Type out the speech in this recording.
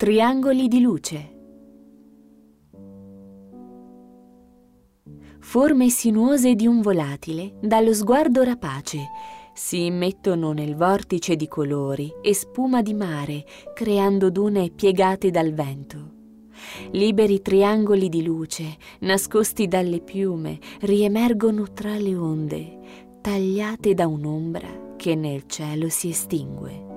Triangoli di luce. Forme sinuose di un volatile, dallo sguardo rapace, si immettono nel vortice di colori e spuma di mare, creando dune piegate dal vento. Liberi triangoli di luce, nascosti dalle piume, riemergono tra le onde, tagliate da un'ombra che nel cielo si estingue.